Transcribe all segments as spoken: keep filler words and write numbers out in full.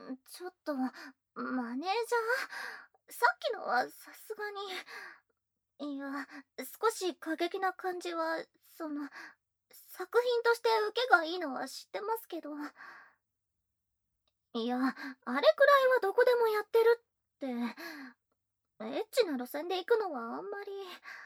ん、ちょっと、マネージャーさっきのはさすがに。いや、少し過激な感じは、その、作品として受けがいいのは知ってますけど。いや、あれくらいはどこでもやってるって、エッチな路線で行くのはあんまり。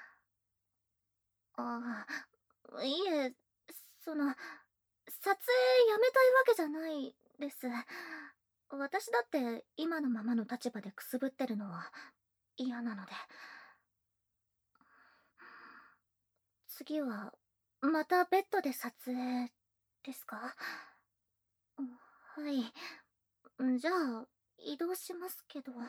ああ、いえ、その、撮影やめたいわけじゃないです。私だって今のままの立場でくすぶってるのは嫌なので。次は、またベッドで撮影ですか？はい。じゃあ、移動しますけど。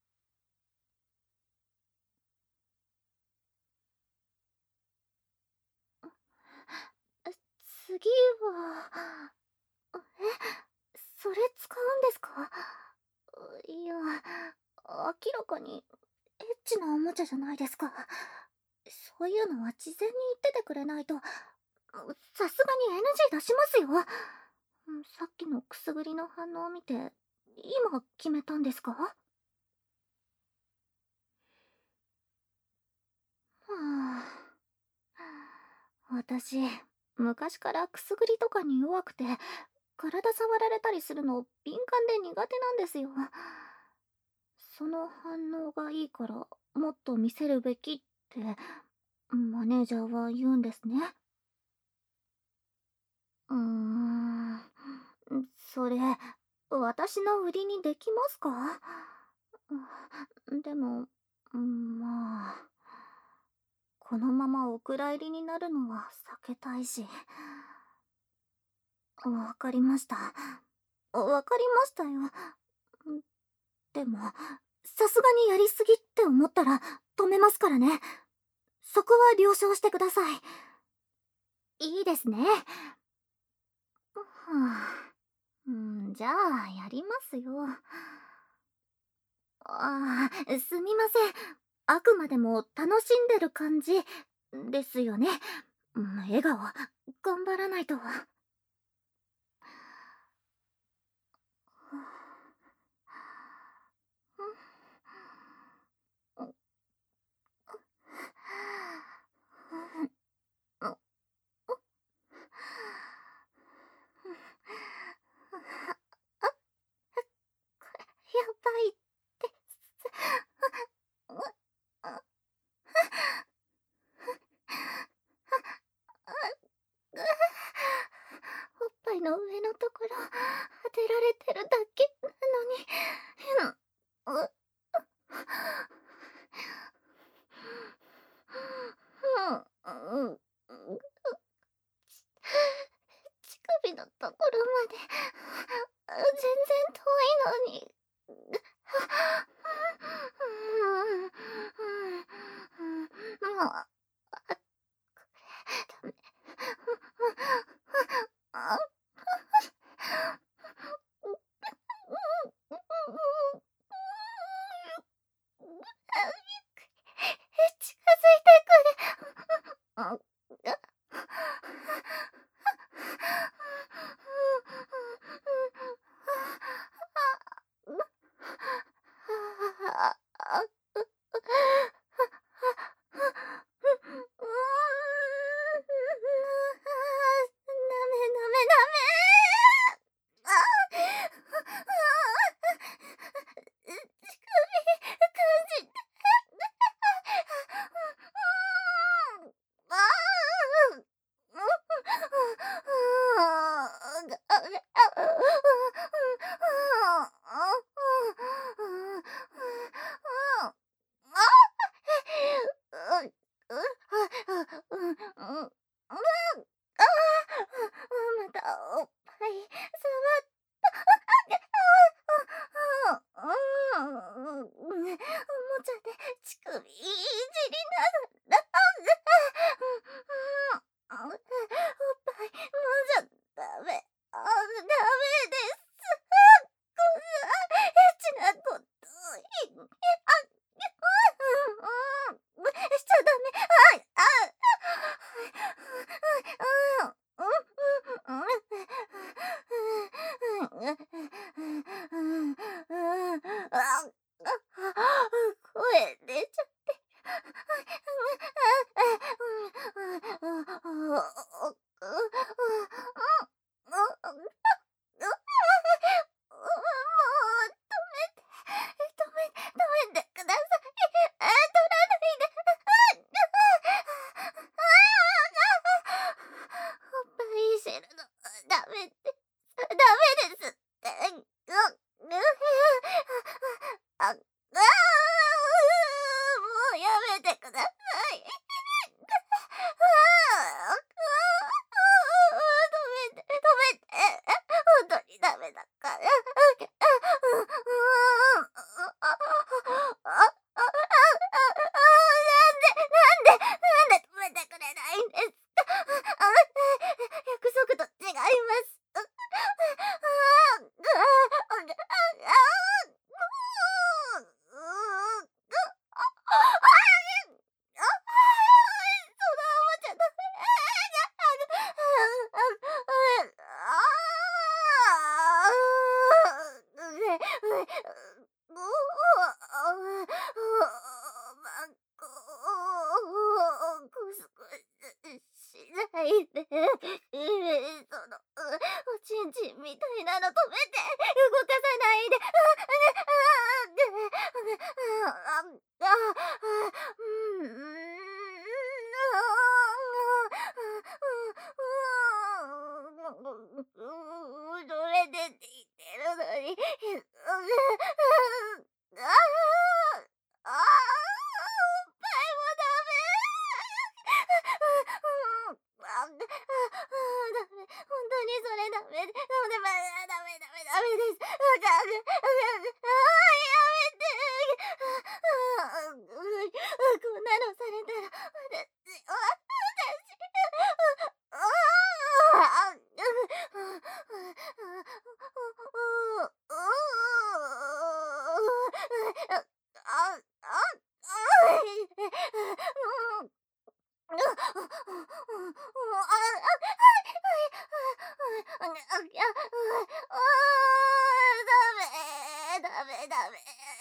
次は、え、それ使うんですか？いや、明らかにエッチなおもちゃじゃないですか。そういうのは事前に言っててくれないと、さすがに エヌジー 出しますよ。さっきのくすぐりの反応を見て、今決めたんですか？はあ、私、昔からくすぐりとかに弱くて、体触られたりするの敏感で苦手なんですよ。その反応がいいから、もっと見せるべきって、マネージャーは言うんですね。うーん、それ、私の売りにできますか？でも、まあ、このままお蔵入りになるのは避けたいし。わかりました。わかりましたよ。でも、さすがにやりすぎって思ったら止めますからね。そこは了承してください。いいですね。はあ、うん、じゃあ、やりますよ。ああ、すみません。あくまでも楽しんでる感じですよね。うん、笑顔、頑張らないと。やばいです。おっぱいの上のところ当てられてるだけなのに。うん。うん。乳首のところまで全然遠いのに。もう、ダメ。近づいてくる。またおっぱい触っおもちゃで乳首いじりながら。おっぱいもうじゃダメ。あ、ダメです。エッチなこと、あ、しちゃダメ。あ、あ、 て、動かさないで。ああああああああうん、うどれでって言ってるのに。ああ、ああ、おっぱいもダメ。あ、あ、ダメ、ほんとにそれダメで、ダメダメダメダメダメです。ああ、やめて。あ、うこんなのされたら、私わ私ああ、あ、あ、あ、ダメダメ。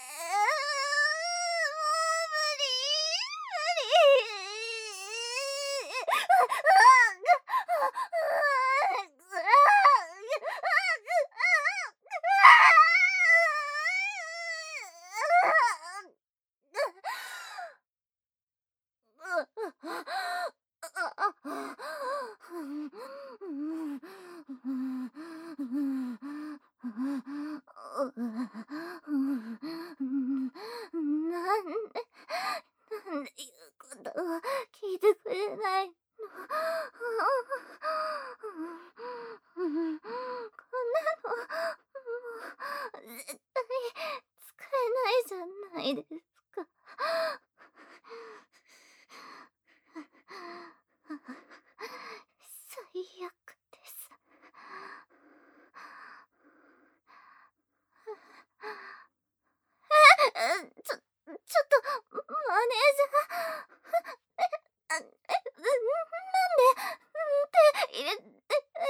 なんで、なんで言うことを聞いてくれないの。こんなの、もう絶対使えないじゃないですか。最悪です。え、ちょちょっと、マネージャー。え、あ、え、なんで、手入れて、え、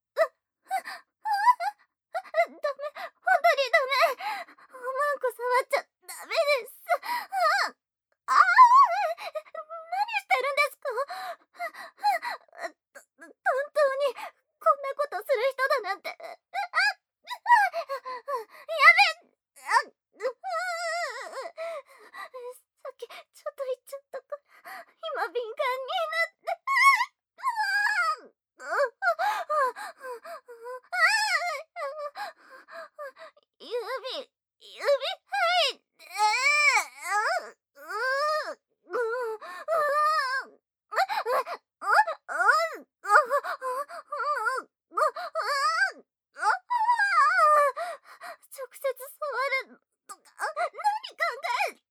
ダメ、ほんとにダメ。おまんこ触っちゃダメです。ああ、あ何してるんですか。と本当にこんなことする人だなんて。あ、やめあ、さっきちょっと言っちゃったから、今敏感になって。指、指入って。直接触るとか、何考えて。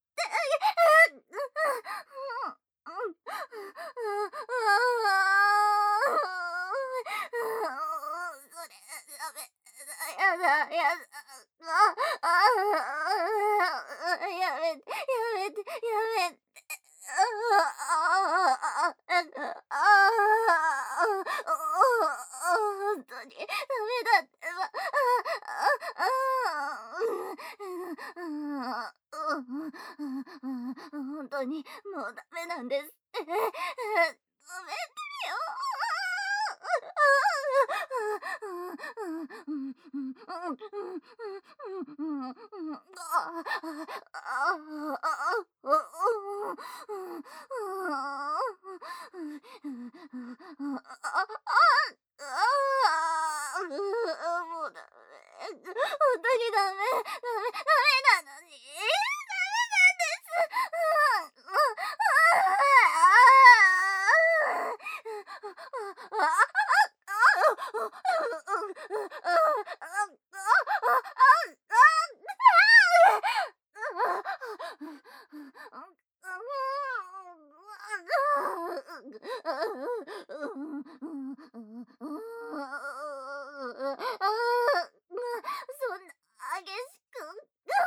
それダメ。やだやだ。ああ、やめてやめてやめて。ああ、ほんとにダメだってば。ほんとにもうダメなんですって。止めてよ。もうダメ。ほんとにダメ。ダメ、ダメなのに。ダメなんです。もう、そんな激しく。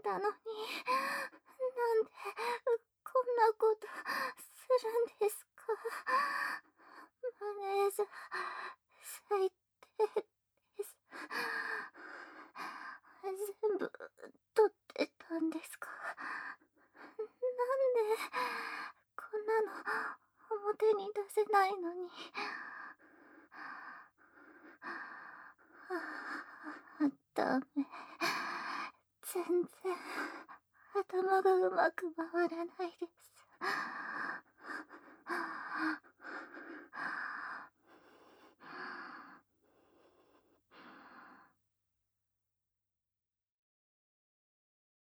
たのに、なんでこんなことするんですか。マネージャー、最低です。全部取ってたんですか。なんでこんなの表に出せないのに。あ、ダメ。全然頭がうまく回らないです。